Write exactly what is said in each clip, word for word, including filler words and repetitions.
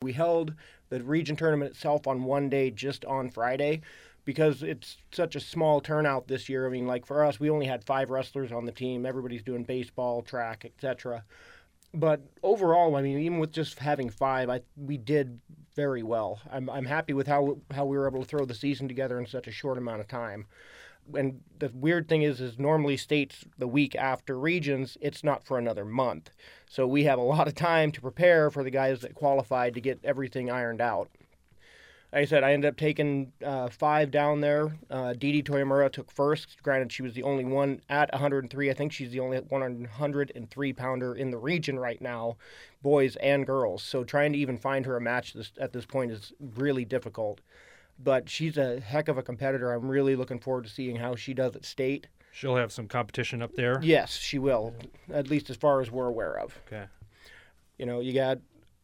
we held the region tournament itself on one day, just on Friday, because it's such a small turnout this year. I mean, like for us, we only had five wrestlers on the team. Everybody's doing baseball, track, et cetera. But overall, I mean, even with just having five, I we did very well. I'm I'm happy with how how we were able to throw the season together in such a short amount of time. And the weird thing is, is normally states the week after regions, it's not for another month. So we have a lot of time to prepare for the guys that qualified to get everything ironed out. Like I said, I ended up taking uh, five down there. Uh, Didi Toyomura took first. Granted, she was the only one at one hundred three. I think she's the only one hundred three pounder in the region right now, boys and girls. So trying to even find her a match this, at this point is really difficult. But she's a heck of a competitor. I'm really looking forward to seeing how she does at state. She'll have some competition up there? Yes, she will, at least as far as we're aware of. Okay. You know, you got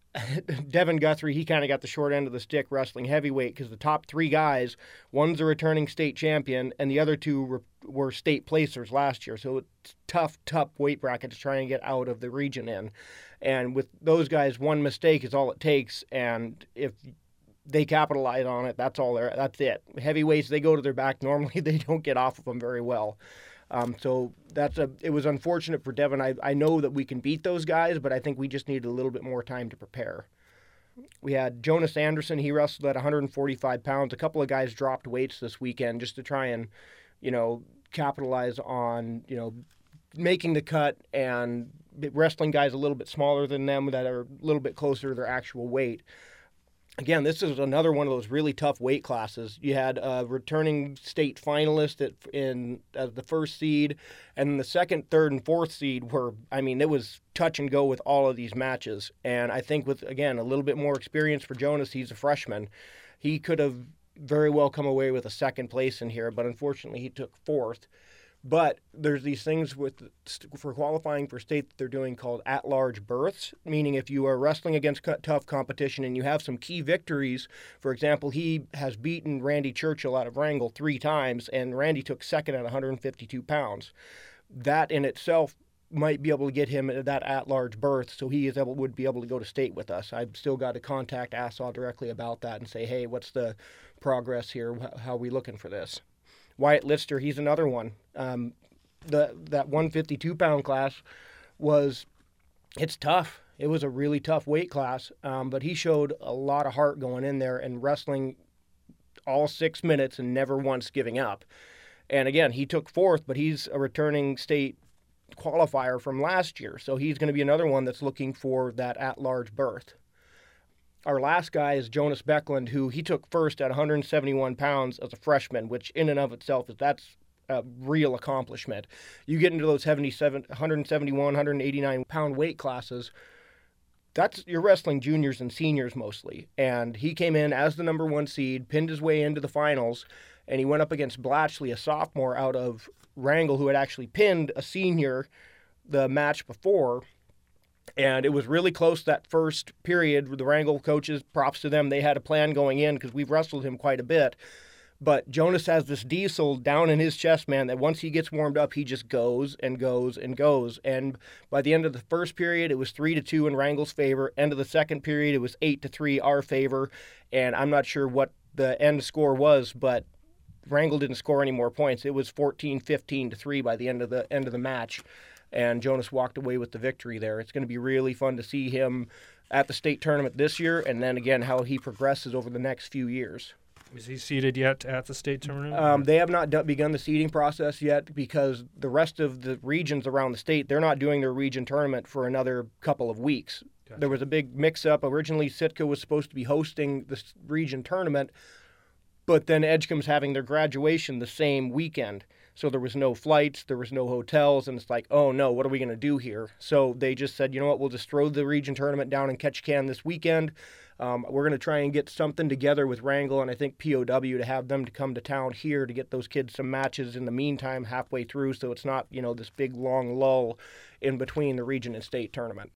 Devin Guthrie, he kind of got the short end of the stick wrestling heavyweight because the top three guys, one's a returning state champion, and the other two were, were state placers last year. So it's tough, tough weight bracket to try and get out of the region in. And with those guys, one mistake is all it takes, and if they capitalize on it, that's all there. That's it. Heavyweights, they go to their back. Normally, they don't get off of them very well. Um, so that's a. It was unfortunate for Devin. I, I know that we can beat those guys, but I think we just needed a little bit more time to prepare. We had Jonas Anderson. He wrestled at one hundred forty-five pounds. A couple of guys dropped weights this weekend just to try and, you know, capitalize on, you know, making the cut and wrestling guys a little bit smaller than them that are a little bit closer to their actual weight. Again, this is another one of those really tough weight classes. You had a returning state finalist at, in as the first seed, and the second, third, and fourth seed were, I mean, it was touch and go with all of these matches. And I think with, again, a little bit more experience for Jonas, he's a freshman, he could have very well come away with a second place in here, but unfortunately he took fourth. But there's these things with for qualifying for state that they're doing called at-large berths, meaning if you are wrestling against tough competition and you have some key victories. For example, he has beaten Randy Churchill out of Wrangell three times, and Randy took second at one hundred fifty-two pounds. That in itself might be able to get him that at-large berth, so he is able would be able to go to state with us. I've still got to contact A S A W directly about that and say, hey, what's the progress here? How are we looking for this? Wyatt Lister, he's another one. Um, the that one hundred fifty-two pound class was, it's tough. It was a really tough weight class, um, but he showed a lot of heart going in there and wrestling all six minutes and never once giving up. And again, he took fourth, but he's a returning state qualifier from last year, so he's going to be another one that's looking for that at-large berth. Our last guy is Jonas Beckland, who he took first at one hundred seventy-one pounds as a freshman, which in and of itself is that's a real accomplishment. You get into those seventy-seven, one seventy-one, one hundred eighty-nine pound weight classes, that's you're wrestling juniors and seniors mostly. And he came in as the number one seed, pinned his way into the finals, and he went up against Blatchley, a sophomore out of Wrangell, who had actually pinned a senior the match before. And it was really close that first period. The Wrangell coaches, props to them, they had a plan going in because we've wrestled him quite a bit. But Jonas has this diesel down in his chest, man, that once he gets warmed up, he just goes and goes and goes. And by the end of the first period, it was three to two in Wrangell's favor. End of the second period, it was eight to three our favor. And I'm not sure what the end score was, but Wrangell didn't score any more points. It was fourteen fifteen to three by the end of the end of the match. And Jonas walked away with the victory there. It's going to be really fun to see him at the state tournament this year, and then again how he progresses over the next few years. Is he seeded yet at the state tournament? Um, they have not d- begun the seeding process yet because the rest of the regions around the state, they're not doing their region tournament for another couple of weeks. Gotcha. There was a big mix-up. Originally, Sitka was supposed to be hosting the region tournament, but then Edgecombe's having their graduation the same weekend. So there was no flights, there was no hotels, and it's like, oh no, what are we going to do here? So they just said, you know what, we'll just throw the region tournament down in Ketchikan this weekend. Um, we're going to try and get something together with Wrangell and I think P O W to have them to come to town here to get those kids some matches in the meantime halfway through, so it's not, you know, this big long lull in between the region and state tournament.